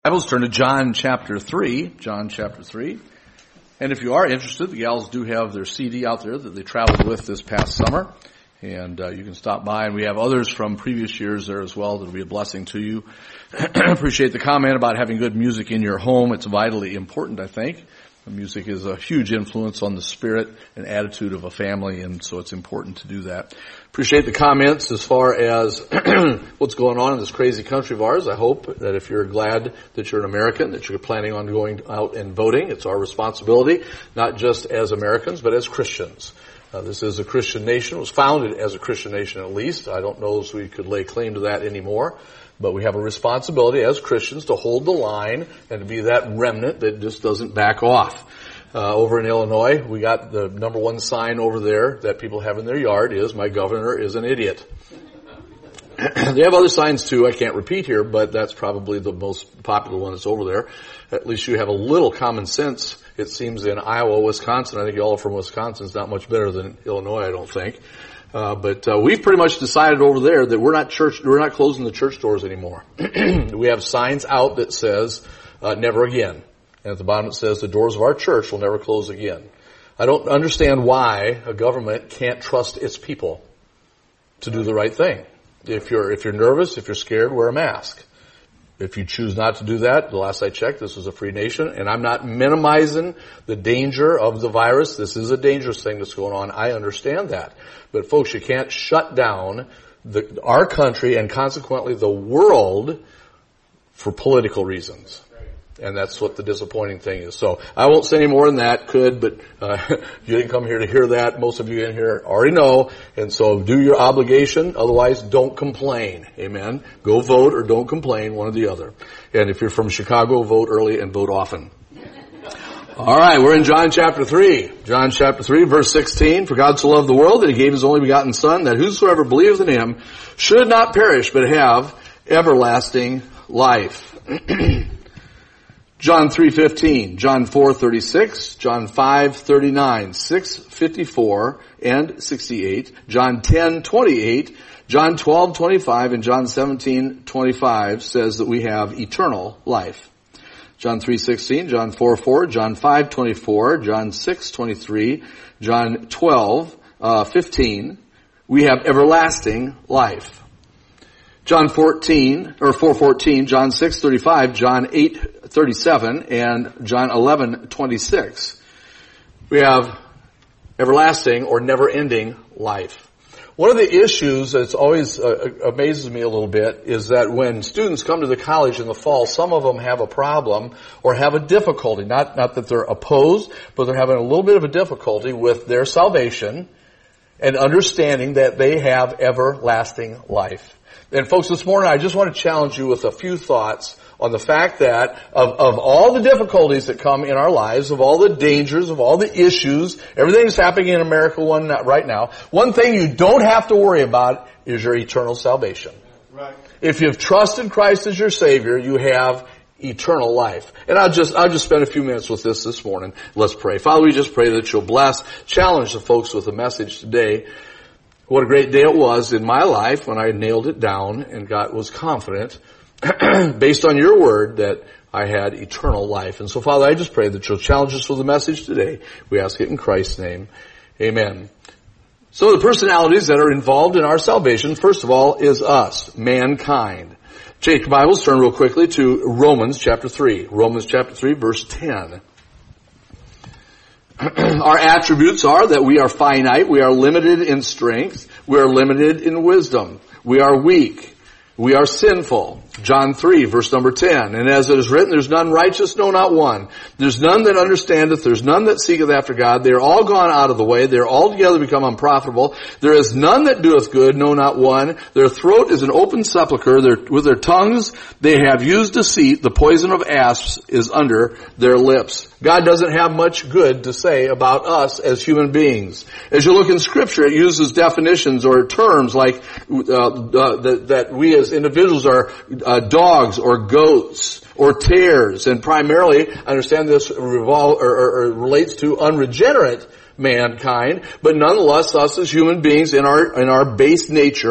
Bibles, turn to John chapter 3. John chapter 3. And if you are interested, the gals do have their CD out there that they traveled with this past summer. And you can stop by. And we have others from previous years there as well that will be a blessing to you. Appreciate the comment about having good music in your home. It's vitally important, I think. Music is a huge influence on the spirit and attitude of a family, and so it's important to do that. Appreciate the comments as far as what's going on in this crazy country of ours. I hope that if you're glad that you're an American, that you're planning on going out and voting. It's our responsibility, not just as Americans, but as Christians. This is a Christian nation. It was founded as a Christian nation at least. I don't know if we could lay claim to that anymore. But we have a responsibility as Christians to hold the line and to be that remnant that just doesn't back off. Over in Illinois, we got the number one sign over there that people have in their yard is, "My governor is an idiot." They have other signs too, I can't repeat here, but that's probably the most popular one that's over there. At least you have a little common sense, it seems, in Iowa, Wisconsin. I think y'all are from Wisconsin. It's not much better than Illinois, I don't think. But we've pretty much decided over there that we're not closing the church doors anymore. We have signs out that says, never again. And at the bottom it says, the doors of our church will never close again. I don't understand why a government can't trust its people to do the right thing. If you're nervous, if you're scared, wear a mask. If you choose not to do that, the last I checked, this was a free nation, and I'm not minimizing the danger of the virus. This is a dangerous thing that's going on. I understand that. But folks, you can't shut down our country and consequently the world for political reasons. And that's what the disappointing thing is. So I won't say any more than that, but you didn't come here to hear that. Most of you in here already know. And so do your obligation. Otherwise, don't complain. Amen. Go vote or don't complain, one or the other. And if you're from Chicago, vote early and vote often. All right, we're in John chapter 3. John chapter 3, verse 16. For God so loved the world that he gave his only begotten Son, that whosoever believes in him should not perish, but have everlasting life. John 3:15, John 4:36, John 5:39, 6:54 and 68, John 10:28, John 12:25, and John 17:25 says that we have eternal life. John 3:16, John 4:4, John 5:24, John 6:23, John 12:15, we have everlasting life. John 4:14, John 6:35, John 8:37, and John 11:26. We have everlasting or never-ending life. One of the issues that's always amazes me a little bit is that when students come to the college in the fall, some of them have a problem or have a difficulty. Not that they're opposed, but they're having a little bit of a difficulty with their salvation and understanding that they have everlasting life. And folks, this morning I just want to challenge you with a few thoughts on the fact that of all the difficulties that come in our lives, of all the dangers, of all the issues, everything that's happening in America right now, one thing you don't have to worry about is your eternal salvation. Right. If you've trusted Christ as your Savior, you have eternal life. And I'll just spend a few minutes with this morning. Let's pray. Father, we just pray that you'll challenge the folks with the message today. What a great day it was in my life when I nailed it down and was confident based on your word that I had eternal life. And so, Father, I just pray that you'll challenge us with the message today. We ask it in Christ's name. Amen. So the personalities that are involved in our salvation, first of all, is us, mankind. Take your Bibles, turn real quickly to Romans chapter 3. Romans chapter 3, verse 10. Our attributes are that we are finite, we are limited in strength, we are limited in wisdom, we are weak, we are sinful. John 3, verse number 10. And as it is written, there's none righteous, no, not one. There's none that understandeth, there's none that seeketh after God. They are all gone out of the way, they are altogether become unprofitable. There is none that doeth good, no, not one. Their throat is an open sepulchre, with their tongues they have used deceit, the poison of asps is under their lips. God doesn't have much good to say about us as human beings. As you look in Scripture, it uses definitions or terms like that we as individuals are dogs or goats or tares, and primarily, I understand this relates to unregenerate mankind, but nonetheless, us as human beings in our base nature,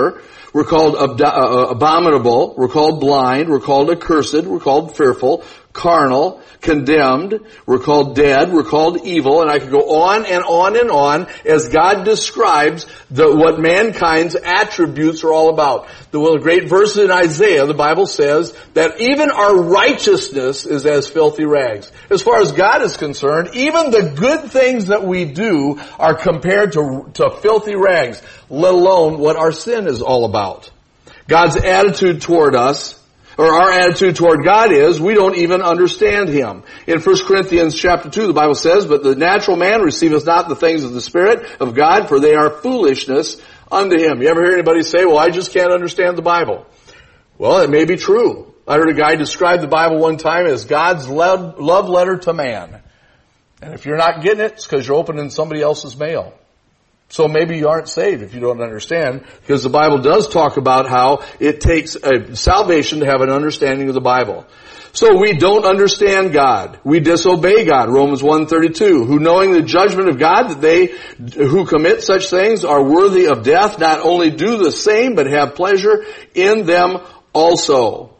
We're called abominable. We're called blind. We're called accursed. We're called fearful, carnal, condemned. We're called dead. We're called evil. And I could go on and on and on as God describes what mankind's attributes are all about. The great verse in Isaiah, the Bible says that even our righteousness is as filthy rags. As far as God is concerned, even the good things that we do are compared to filthy rags, let alone what our sin is all about. God's attitude toward us, or our attitude toward God, is we don't even understand Him. In 1 Corinthians chapter 2, the Bible says, "But the natural man receiveth not the things of the Spirit of God, for they are foolishness unto him." You ever hear anybody say, "Well, I just can't understand the Bible"? Well, it may be true. I heard a guy describe the Bible one time as God's love letter to man. And if you're not getting it, it's because you're opening somebody else's mail. So maybe you aren't saved if you don't understand, because the Bible does talk about how it takes salvation to have an understanding of the Bible. So we don't understand God. We disobey God. Romans 1:32, "Who knowing the judgment of God, that they who commit such things are worthy of death, not only do the same, but have pleasure in them also."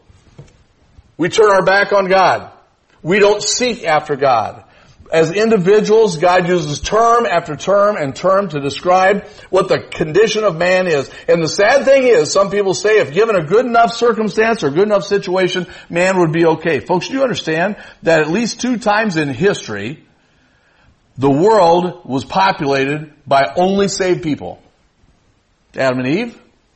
We turn our back on God. We don't seek after God. As individuals, God uses term after term and term to describe what the condition of man is. And the sad thing is, some people say if given a good enough circumstance or good enough situation, man would be okay. Folks, do you understand that at least 2 times in history, the world was populated by only saved people? Adam and Eve,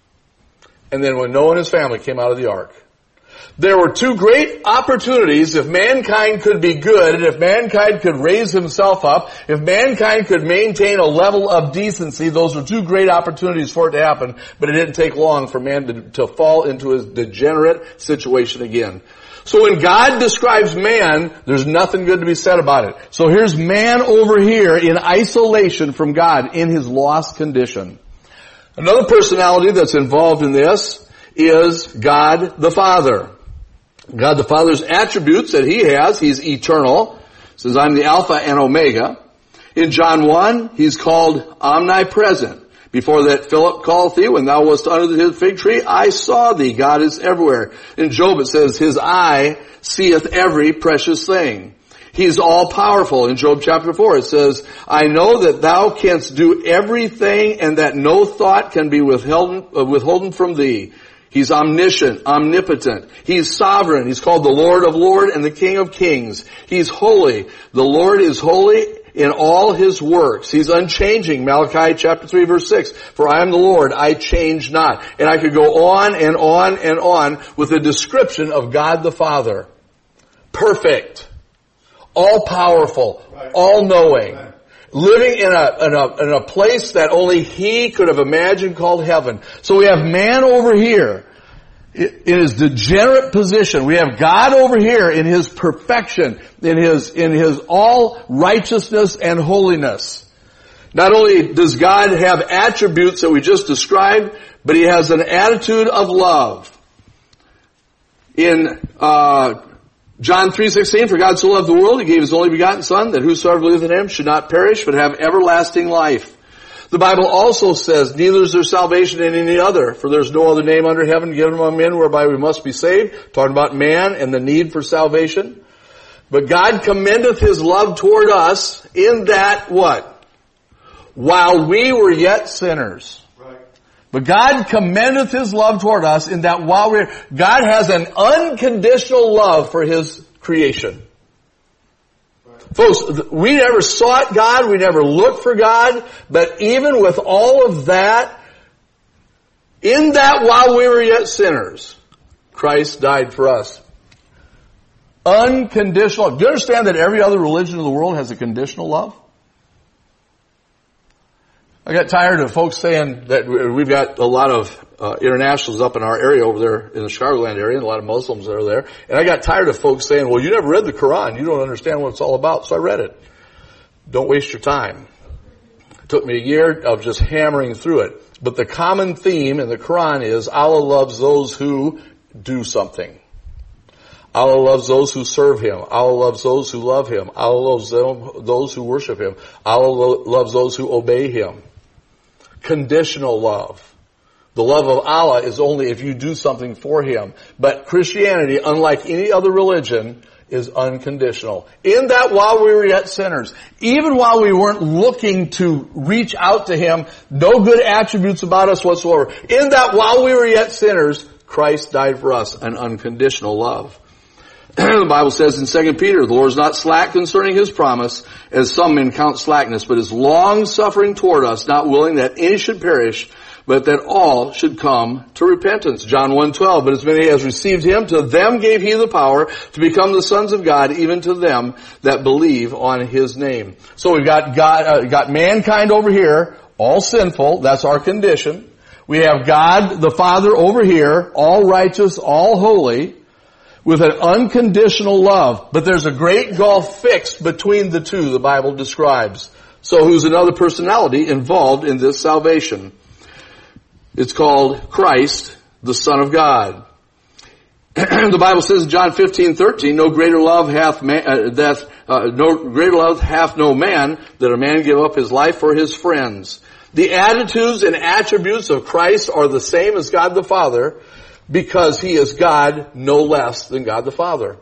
and then when Noah and his family came out of the ark. There were 2 great opportunities if mankind could be good, and if mankind could raise himself up, if mankind could maintain a level of decency. Those were 2 great opportunities for it to happen, but it didn't take long for man to fall into his degenerate situation again. So when God describes man, there's nothing good to be said about it. So here's man over here in isolation from God, in his lost condition. Another personality that's involved in this is God the Father. God the Father's attributes that He has, He's eternal. He says, "I'm the Alpha and Omega." In John 1, He's called omnipresent. "Before that Philip called thee, when thou wast under the fig tree, I saw thee." God is everywhere. In Job it says, "His eye seeth every precious thing." He's all powerful. In Job chapter 4 it says, "I know that thou canst do everything, and that no thought can be withholden from thee." He's omniscient, omnipotent. He's sovereign. He's called the Lord of Lords and the King of Kings. He's holy. The Lord is holy in all His works. He's unchanging. Malachi chapter 3 verse 6. "For I am the Lord, I change not." And I could go on and on and on with a description of God the Father. Perfect. All powerful. All knowing. Living in a place that only He could have imagined called heaven. So we have man over here in his degenerate position. We have God over here in His perfection, in His all righteousness and holiness. Not only does God have attributes that we just described, but He has an attitude of love. In John 3:16, "For God so loved the world, He gave His only begotten Son, that whosoever believeth in Him should not perish, but have everlasting life." The Bible also says, "Neither is there salvation in any other, for there is no other name under heaven given among men whereby we must be saved." Talking about man and the need for salvation. "But God commendeth His love toward us in that," what? "While we were yet sinners." But God commendeth His love toward us in that God has an unconditional love for His creation. Folks, we never sought God, we never looked for God, but even with all of that, in that while we were yet sinners, Christ died for us. Unconditional. Do you understand that every other religion in the world has a conditional love? I got tired of folks saying that we've got a lot of internationals up in our area over there in the Chicagoland area, and a lot of Muslims that are there. And I got tired of folks saying, "Well, you never read the Quran. You don't understand what it's all about." So I read it. Don't waste your time. It took me a year of just hammering through it. But the common theme in the Quran is Allah loves those who do something. Allah loves those who serve Him. Allah loves those who love Him. Allah loves those who worship Him. Allah loves those who obey Him. Conditional love. The love of Allah is only if you do something for Him. But Christianity, unlike any other religion, is unconditional. In that while we were yet sinners, even while we weren't looking to reach out to Him, no good attributes about us whatsoever, in that while we were yet sinners, Christ died for us, an unconditional love. The Bible says in 2 Peter, the Lord is not slack concerning His promise, as some men count slackness, but is long-suffering toward us, not willing that any should perish, but that all should come to repentance. John 1:12, but as many as received Him, to them gave He the power to become the sons of God, even to them that believe on His name. So we've got God, got mankind over here, all sinful, that's our condition. We have God the Father over here, all righteous, all holy, with an unconditional love. But there's a great gulf fixed between the two, the Bible describes. So who's another personality involved in this salvation? It's called Christ, the Son of God. The Bible says in John 15:13, no greater love hath no man that a man give up his life for his friends. The attitudes and attributes of Christ are the same as God the Father, because He is God no less than God the Father.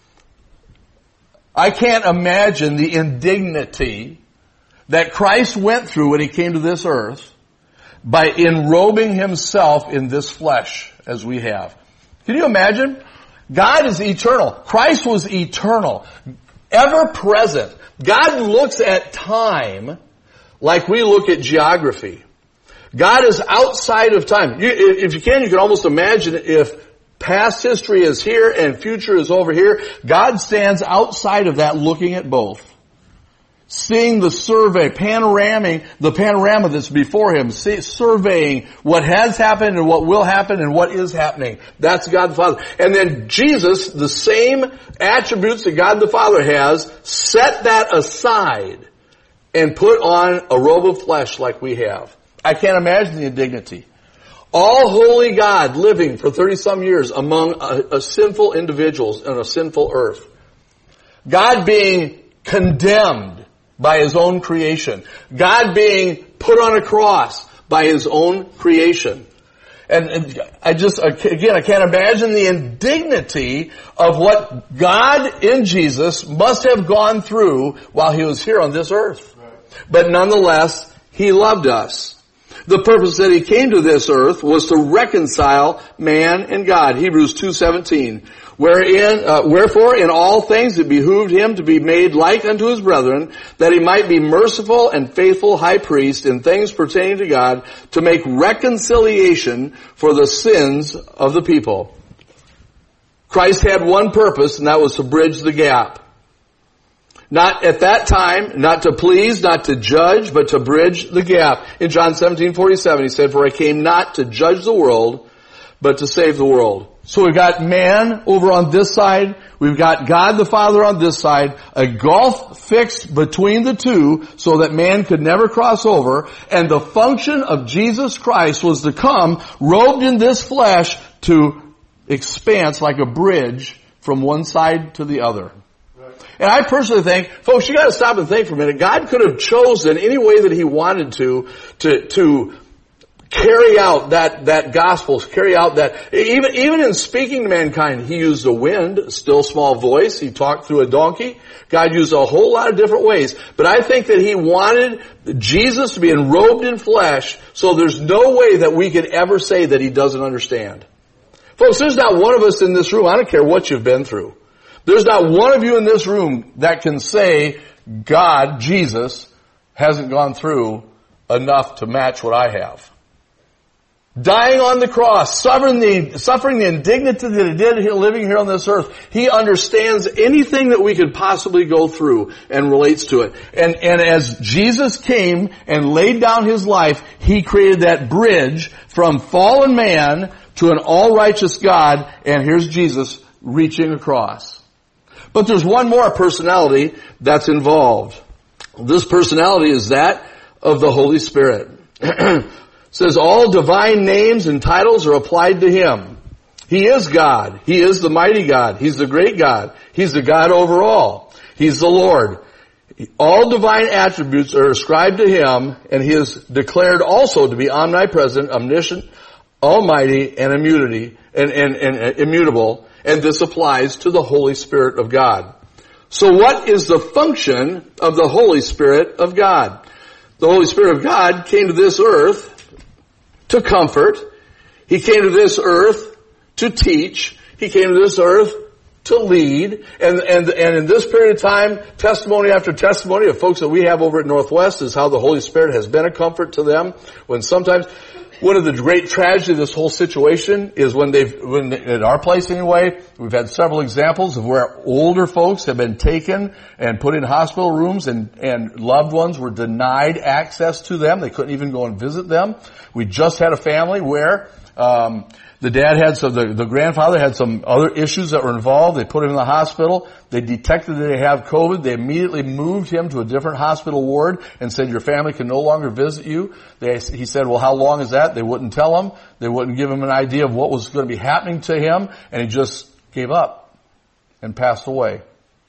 I can't imagine the indignity that Christ went through when He came to this earth by enrobing Himself in this flesh as we have. Can you imagine? God is eternal. Christ was eternal, ever present. God looks at time like we look at geography. God is outside of time. If you can almost imagine if past history is here and future is over here. God stands outside of that looking at both. Seeing the the panorama that's before Him, surveying what has happened and what will happen and what is happening. That's God the Father. And then Jesus, the same attributes that God the Father has, set that aside and put on a robe of flesh like we have. I can't imagine the indignity. All holy God living for 30-some years among a sinful individuals on a sinful earth. God being condemned by His own creation. God being put on a cross by His own creation. And I can't imagine the indignity of what God in Jesus must have gone through while He was here on this earth. But nonetheless, He loved us. The purpose that He came to this earth was to reconcile man and God. Hebrews 2:17. Wherefore in all things it behooved Him to be made like unto His brethren, that He might be merciful and faithful high priest in things pertaining to God, to make reconciliation for the sins of the people. Christ had one purpose, and that was to bridge the gap. Not at that time, not to please, not to judge, but to bridge the gap. In John 17:47, He said, for I came not to judge the world, but to save the world. So we've got man over on this side, we've got God the Father on this side, a gulf fixed between the two so that man could never cross over, and the function of Jesus Christ was to come robed in this flesh to expanse like a bridge from one side to the other. And I personally think, folks, you gotta stop and think for a minute. God could have chosen any way that He wanted to carry out that gospel, carry out that, even in speaking to mankind, He used a wind, a still small voice, He talked through a donkey. God used a whole lot of different ways. But I think that He wanted Jesus to be enrobed in flesh, so there's no way that we could ever say that He doesn't understand. Folks, there's not one of us in this room, I don't care what you've been through. There's not one of you in this room that can say God, Jesus, hasn't gone through enough to match what I have. Dying on the cross, suffering the indignity that He did living here on this earth. He understands anything that we could possibly go through and relates to it. And as Jesus came and laid down His life, He created that bridge from fallen man to an all-righteous God, and here's Jesus reaching across. But there's one more personality that's involved. This personality is that of the Holy Spirit. It says all divine names and titles are applied to Him. He is God. He is the mighty God. He's the great God. He's the God over all. He's the Lord. All divine attributes are ascribed to Him, and He is declared also to be omnipresent, omniscient, almighty, and immutable, and this applies to the Holy Spirit of God. So what is the function of the Holy Spirit of God? The Holy Spirit of God came to this earth to comfort. He came to this earth to teach. He came to this earth to lead. And in this period of time, testimony after testimony of folks that we have over at Northwest is how the Holy Spirit has been a comfort to them. When sometimes, one of the great tragedies of this whole situation is when at our place anyway, we've had several examples of where older folks have been taken and put in hospital rooms and loved ones were denied access to them. They couldn't even go and visit them. We just had a family where, the dad the grandfather had some other issues that were involved. They put him in the hospital. They detected that they have COVID. They immediately moved him to a different hospital ward and said, your family can no longer visit you. He said, well, how long is that? They wouldn't tell him. They wouldn't give him an idea of what was going to be happening to him. And he just gave up and passed away.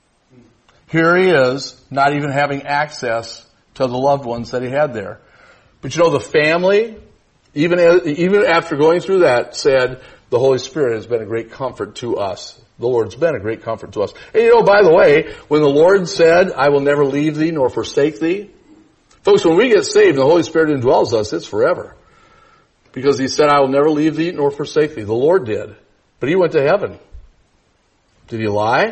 Here he is, not even having access to the loved ones that he had there. But the family, even after going through that, said, the Holy Spirit has been a great comfort to us. The Lord's been a great comfort to us. And by the way, when the Lord said, I will never leave thee nor forsake thee, folks, when we get saved and the Holy Spirit indwells us, it's forever. Because He said, I will never leave thee nor forsake thee. The Lord did. But He went to heaven. Did He lie?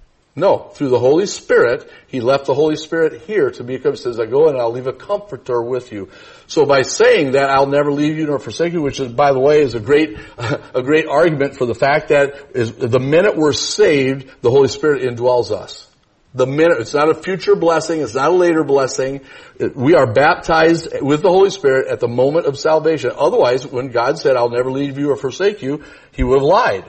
No. Through the Holy Spirit, He left the Holy Spirit here to be a comforter. He says, I go and I'll leave a comforter with you. So by saying that, I'll never leave you nor forsake you, which is, by the way, is a great argument for the fact that the minute we're saved, the Holy Spirit indwells us. The minute, it's not a future blessing, it's not a later blessing. We are baptized with the Holy Spirit at the moment of salvation. Otherwise, when God said, I'll never leave you or forsake you, He would have lied.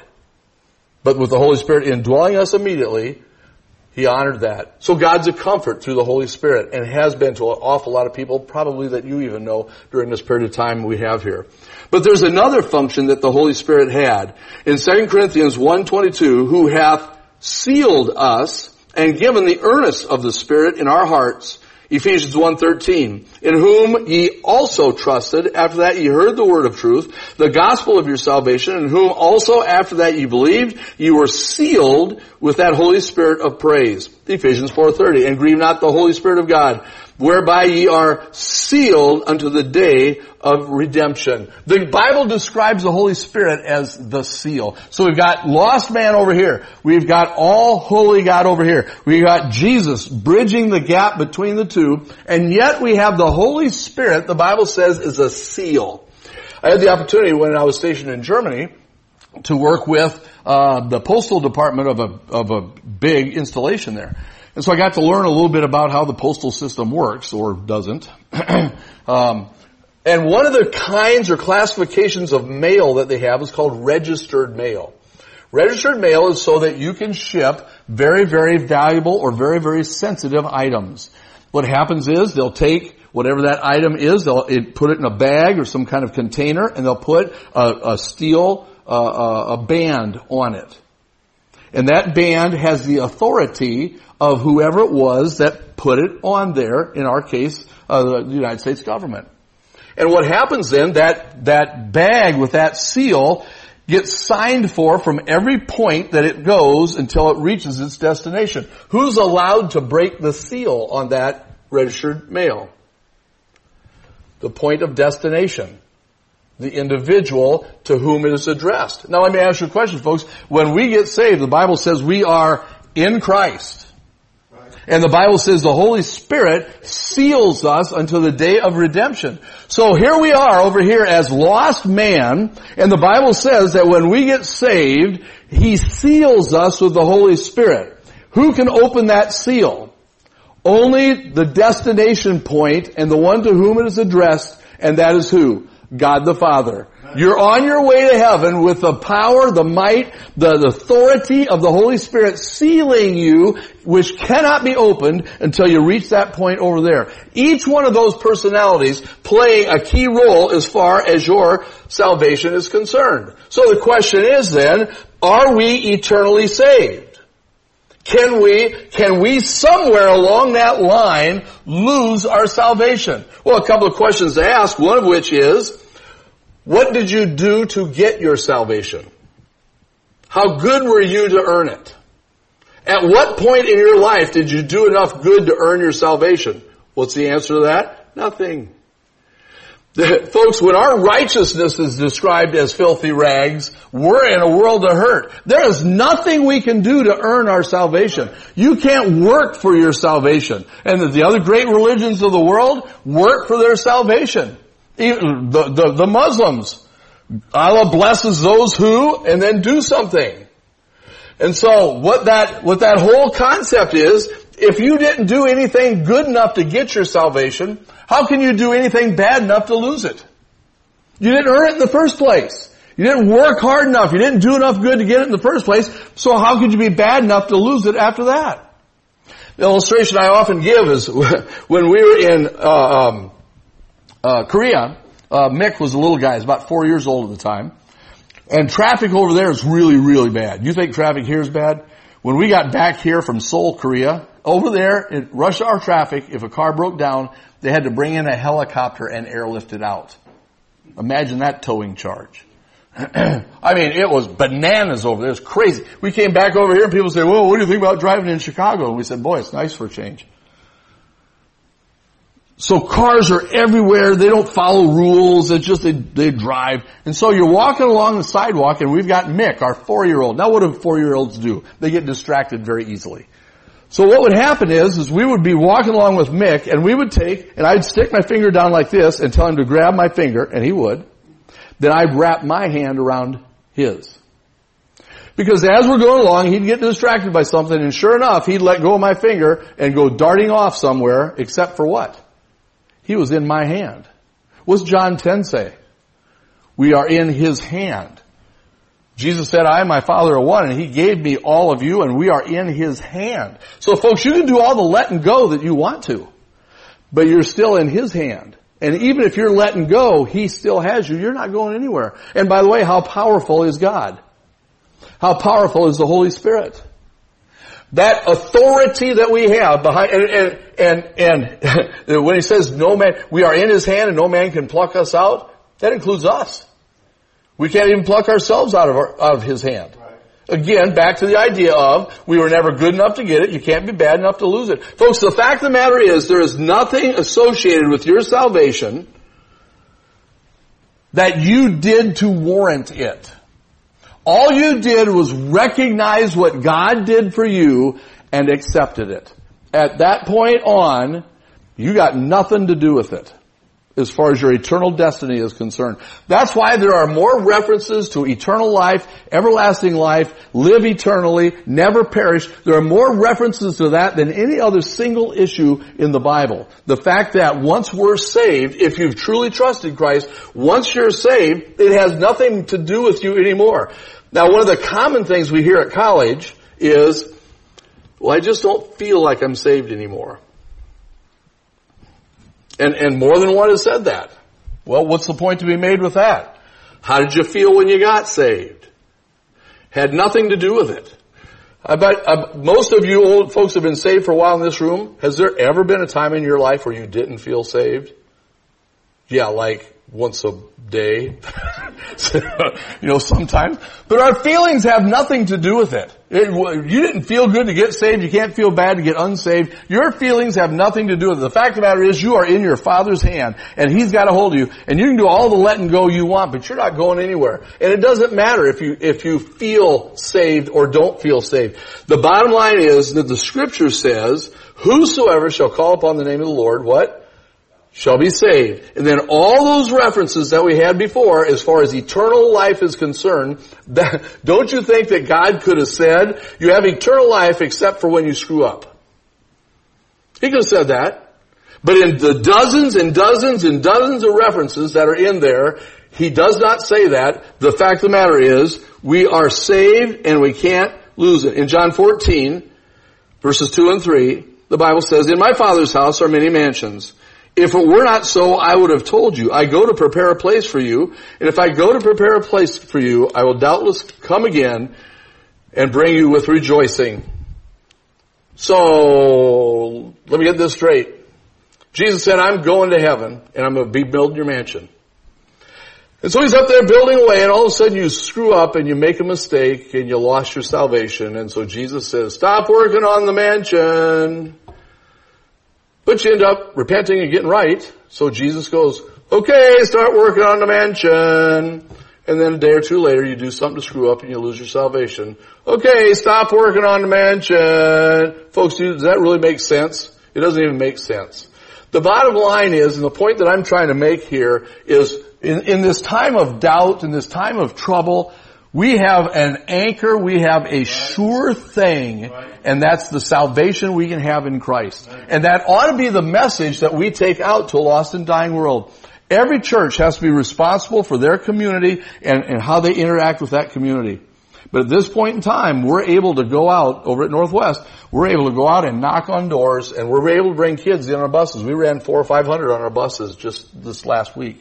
But with the Holy Spirit indwelling us immediately, He honored that. So God's a comfort through the Holy Spirit, and has been to an awful lot of people, probably that you even know during this period of time we have here. But there's another function that the Holy Spirit had. In 2 Corinthians 1:22, who hath sealed us and given the earnest of the Spirit in our hearts. Ephesians 1:13, in whom ye also trusted, after that ye heard the word of truth, the gospel of your salvation, in whom also after that ye believed, ye were sealed with that Holy Spirit of praise. Ephesians 4:30, and grieve not the Holy Spirit of God, whereby ye are sealed unto the day of redemption. The Bible describes the Holy Spirit as the seal. So we've got lost man over here. We've got all holy God over here. We've got Jesus bridging the gap between the two. And yet we have the Holy Spirit, the Bible says, is a seal. I had the opportunity when I was stationed in Germany to work with the postal department of a big installation there. And so I got to learn a little bit about how the postal system works, or doesn't. And one of the kinds or classifications of mail that they have is called registered mail. Registered mail is so that you can ship very, very valuable or very, very sensitive items. What happens is they'll take whatever that item is, they'll put it in a bag or some kind of container, and they'll put a steel a band on it. And that band has the authority of whoever it was that put it on there, in our case, the United States government. And what happens then, that bag with that seal gets signed for from every point that it goes until it reaches its destination. Who's allowed to break the seal on that registered mail? The point of destination. The individual to whom it is addressed. Now let me ask you a question, folks. When we get saved, the Bible says we are in Christ. And the Bible says the Holy Spirit seals us until the day of redemption. So here we are over here as lost man, and the Bible says that when we get saved, He seals us with the Holy Spirit. Who can open that seal? Only the destination point and the one to whom it is addressed, and that is who? God the Father. You're on your way to heaven with the power, the might, the authority of the Holy Spirit sealing you, which cannot be opened until you reach that point over there. Each one of those personalities playing a key role as far as your salvation is concerned. So the question is then, are we eternally saved? Can we somewhere along that line lose our salvation? Well, a couple of questions to ask, one of which is, What did you do to get your salvation? How good were you to earn it? At what point in your life did you do enough good to earn your salvation? What's the answer to that? Nothing. Folks, when our righteousness is described as filthy rags, we're in a world of hurt. There is nothing we can do to earn our salvation. You can't work for your salvation. And the other great religions of the world work for their salvation. Even the Muslims. Allah blesses those who, and then do something. And so what that whole concept is, if you didn't do anything good enough to get your salvation, how can you do anything bad enough to lose it? You didn't earn it in the first place. You didn't work hard enough. You didn't do enough good to get it in the first place. So how could you be bad enough to lose it after that? The illustration I often give is when we were in Korea. Mick was a little guy. He was about 4 years old at the time. And traffic over there is really, really bad. You think traffic here is bad? When we got back here from Seoul, Korea, over there in rush hour traffic, if a car broke down, they had to bring in a helicopter and airlift it out. Imagine that towing charge. I mean, it was bananas over there. It was crazy. We came back over here and people say, well, what do you think about driving in Chicago? And we said, boy, it's nice for a change. So cars are everywhere. They don't follow rules. It's just they drive. And so you're walking along the sidewalk and we've got Mick, our 4-year-old. Now what do 4-year-olds do? They get distracted very easily. So what would happen is we would be walking along with Mick and we would and I'd stick my finger down like this and tell him to grab my finger, and he would. Then I'd wrap my hand around his. Because as we're going along, he'd get distracted by something, and sure enough, he'd let go of my finger and go darting off somewhere, except for what? He was in my hand. What's John 10 say? We are in His hand. Jesus said, I and my Father are one, and He gave me all of you, and we are in His hand. So folks, you can do all the letting go that you want to, but you're still in His hand. And even if you're letting go, He still has you. You're not going anywhere. And by the way, how powerful is God? How powerful is the Holy Spirit? That authority that we have behind, and when He says no man, we are in His hand and no man can pluck us out, that includes us. We can't even pluck ourselves out of His hand. Right. Again, back to the idea of we were never good enough to get it. You can't be bad enough to lose it. Folks, the fact of the matter is there is nothing associated with your salvation that you did to warrant it. All you did was recognize what God did for you and accepted it. At that point on, you got nothing to do with it as far as your eternal destiny is concerned. That's why there are more references to eternal life, everlasting life, live eternally, never perish. There are more references to that than any other single issue in the Bible. The fact that once we're saved, if you've truly trusted Christ, once you're saved, it has nothing to do with you anymore. Now, one of the common things we hear at college is, well, I just don't feel like I'm saved anymore. And more than one has said that. Well, what's the point to be made with that? How did you feel when you got saved? Had nothing to do with it. I bet most of you old folks have been saved for a while in this room. Has there ever been a time in your life where you didn't feel saved? Yeah, like once a day. Sometimes. But our feelings have nothing to do with it. You didn't feel good to get saved. You can't feel bad to get unsaved. Your feelings have nothing to do with it. The fact of the matter is you are in your Father's hand, and He's got a hold of you, and you can do all the letting go you want, but you're not going anywhere. And it doesn't matter if you feel saved or don't feel saved. The bottom line is that the Scripture says, whosoever shall call upon the name of the Lord, what? Shall be saved. And then all those references that we had before, as far as eternal life is concerned, don't you think that God could have said, you have eternal life except for when you screw up? He could have said that. But in the dozens and dozens and dozens of references that are in there, He does not say that. The fact of the matter is, we are saved and we can't lose it. In John 14, verses 2 and 3, the Bible says, in my Father's house are many mansions. If it were not so, I would have told you. I go to prepare a place for you. And if I go to prepare a place for you, I will doubtless come again and bring you with rejoicing. So, let me get this straight. Jesus said, I'm going to heaven and I'm going to be building your mansion. And so he's up there building away, and all of a sudden you screw up and you make a mistake and you lost your salvation. And so Jesus says, stop working on the mansion. But you end up repenting and getting right. So Jesus goes, okay, start working on the mansion. And then a day or two later you do something to screw up and you lose your salvation. Okay, stop working on the mansion. Folks, does that really make sense? It doesn't even make sense. The bottom line is, and the point that I'm trying to make here is, in this time of doubt, in this time of trouble, we have an anchor, we have a sure thing, and that's the salvation we can have in Christ. And that ought to be the message that we take out to a lost and dying world. Every church has to be responsible for their community and how they interact with that community. But at this point in time, we're able to go out, over at Northwest, we're able to go out and knock on doors, and we're able to bring kids in our buses. We ran 400 or 500 on our buses just this last week.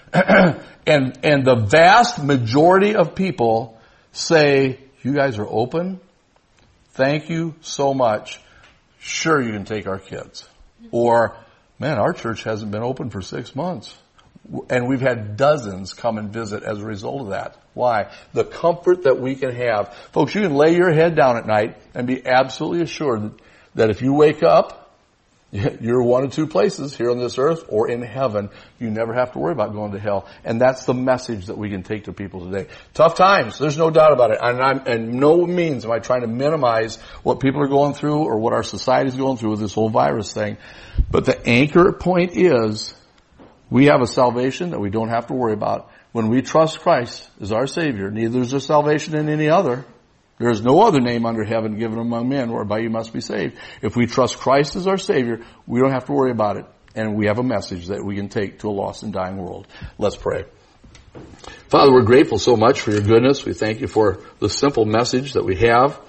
and the vast majority of people say, you guys are open? Thank you so much. Sure, you can take our kids. Or, man, our church hasn't been open for 6 months. And we've had dozens come and visit as a result of that. Why? The comfort that we can have. Folks, you can lay your head down at night and be absolutely assured that if you wake up, you're one of two places, here on this earth or in heaven. You never have to worry about going to hell. And that's the message that we can take to people today. Tough times, there's no doubt about it. And no means am I trying to minimize what people are going through or what our society is going through with this whole virus thing. But the anchor point is, we have a salvation that we don't have to worry about. When we trust Christ as our Savior, neither is there salvation in any other. There is no other name under heaven given among men whereby you must be saved. If we trust Christ as our Savior, we don't have to worry about it. And we have a message that we can take to a lost and dying world. Let's pray. Father, we're grateful so much for your goodness. We thank you for the simple message that we have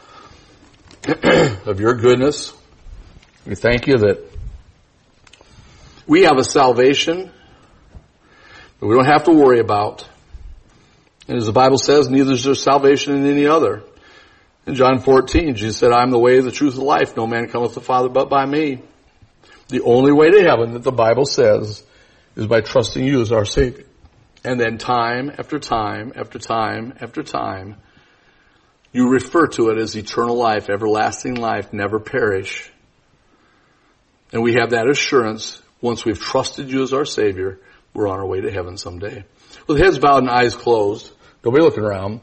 of your goodness. We thank you that we have a salvation that we don't have to worry about. And as the Bible says, neither is there salvation in any other. In John 14, Jesus said, I am the way, the truth, and the life. No man cometh to the Father but by me. The only way to heaven that the Bible says is by trusting you as our Savior. And then time after time after time after time, you refer to it as eternal life, everlasting life, never perish. And we have that assurance, once we've trusted you as our Savior, we're on our way to heaven someday. With heads bowed and eyes closed, nobody looking around.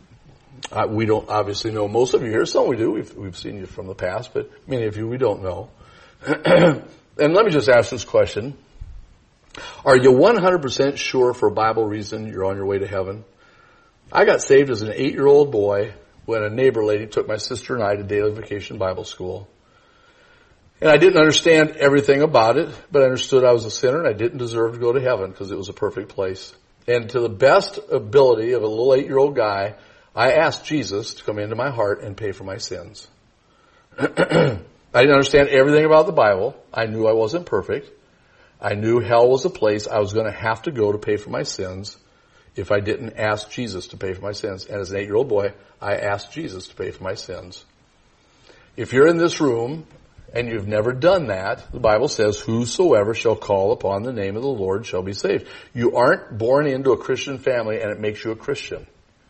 We don't obviously know most of you here. Some we do. We've seen you from the past, but many of you we don't know. And let me just ask this question. Are you 100% sure for a Bible reason you're on your way to heaven? I got saved as an 8-year-old boy when a neighbor lady took my sister and I to Daily Vacation Bible School. And I didn't understand everything about it, but I understood I was a sinner and I didn't deserve to go to heaven because it was a perfect place. And to the best ability of a little 8-year-old guy, I asked Jesus to come into my heart and pay for my sins. I didn't understand everything about the Bible. I knew I wasn't perfect. I knew hell was a place I was going to have to go to pay for my sins if I didn't ask Jesus to pay for my sins. And as an 8-year-old boy, I asked Jesus to pay for my sins. If you're in this room and you've never done that, the Bible says, whosoever shall call upon the name of the Lord shall be saved. You aren't born into a Christian family and it makes you a Christian.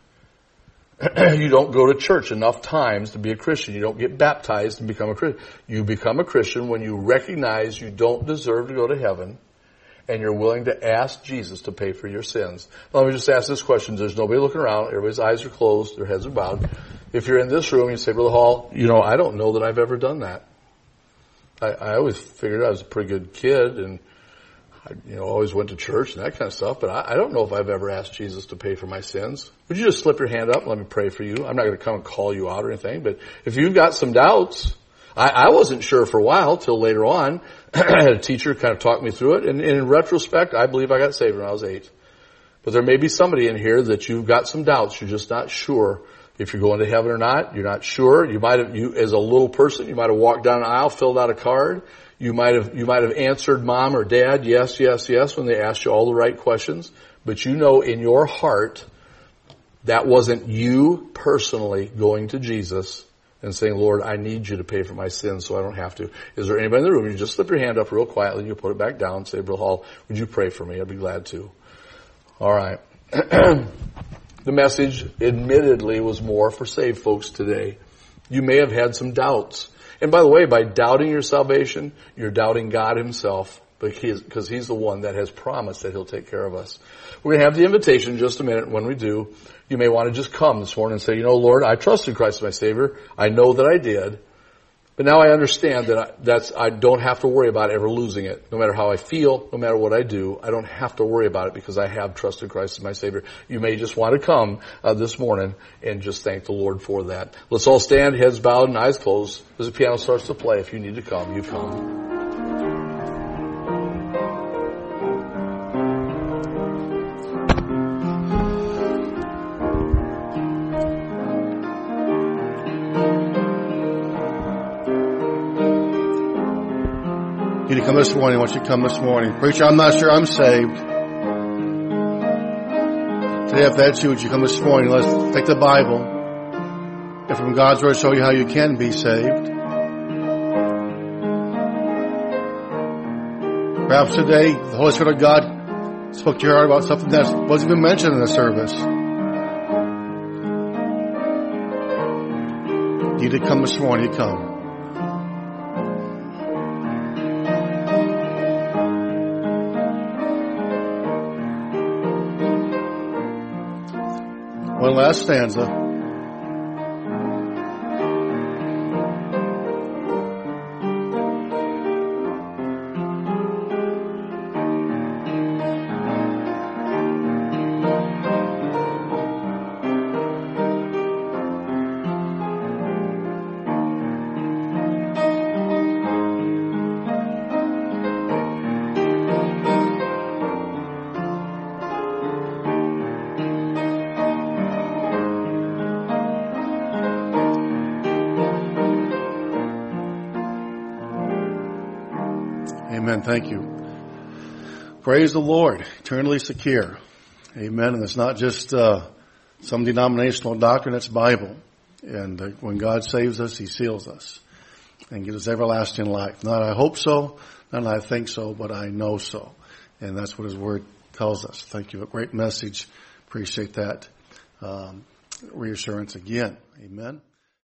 You don't go to church enough times to be a Christian. You don't get baptized and become a Christian. You become a Christian when you recognize you don't deserve to go to heaven and you're willing to ask Jesus to pay for your sins. Let me just ask this question. There's nobody looking around. Everybody's eyes are closed. Their heads are bowed. If you're in this room and you say, Brother Hall, I don't know that I've ever done that. I always figured I was a pretty good kid and I always went to church and that kind of stuff, but I don't know if I've ever asked Jesus to pay for my sins. Would you just slip your hand up and let me pray for you? I'm not going to come and call you out or anything, but if you've got some doubts, I wasn't sure for a while till later on. I had a teacher kind of talk me through it, and in retrospect, I believe I got saved when I was 8. But there may be somebody in here that you've got some doubts. You're just not sure if you're going to heaven or not. You're not sure. You as a little person, you might have walked down an aisle, filled out a card. You might have answered mom or dad, yes, yes, yes, when they asked you all the right questions. But in your heart, that wasn't you personally going to Jesus and saying, Lord, I need you to pay for my sins so I don't have to. Is there anybody in the room? You just slip your hand up real quietly and you put it back down and say, Brother Hall, would you pray for me? I'd be glad to. All right. the message admittedly was more for saved folks today. You may have had some doubts. And by the way, by doubting your salvation, you're doubting God himself, because he's the one that has promised that he'll take care of us. We're going to have the invitation in just a minute. When we do, you may want to just come this morning and say, Lord, I trusted Christ as my Savior. I know that I did. But now I understand that I don't have to worry about ever losing it. No matter how I feel, no matter what I do, I don't have to worry about it because I have trusted Christ as my Savior. You may just want to come this morning and just thank the Lord for that. Let's all stand, heads bowed and eyes closed. As the piano starts to play, if you need to come, you come. You to come this morning. Why don't you come this morning? Preacher, I'm not sure I'm saved. Today, if that's you, would you come this morning? Let's take the Bible and from God's Word show you how you can be saved. Perhaps today, the Holy Spirit of God spoke to your heart about something that wasn't even mentioned in the service. You to come this morning, you come. One last stanza. Amen. Thank you. Praise the Lord. Eternally secure. Amen. And it's not just some denominational doctrine. It's Bible. And when God saves us, He seals us and gives us everlasting life. Not I hope so, not I think so, but I know so. And that's what His Word tells us. Thank you. A great message. Appreciate that reassurance again. Amen.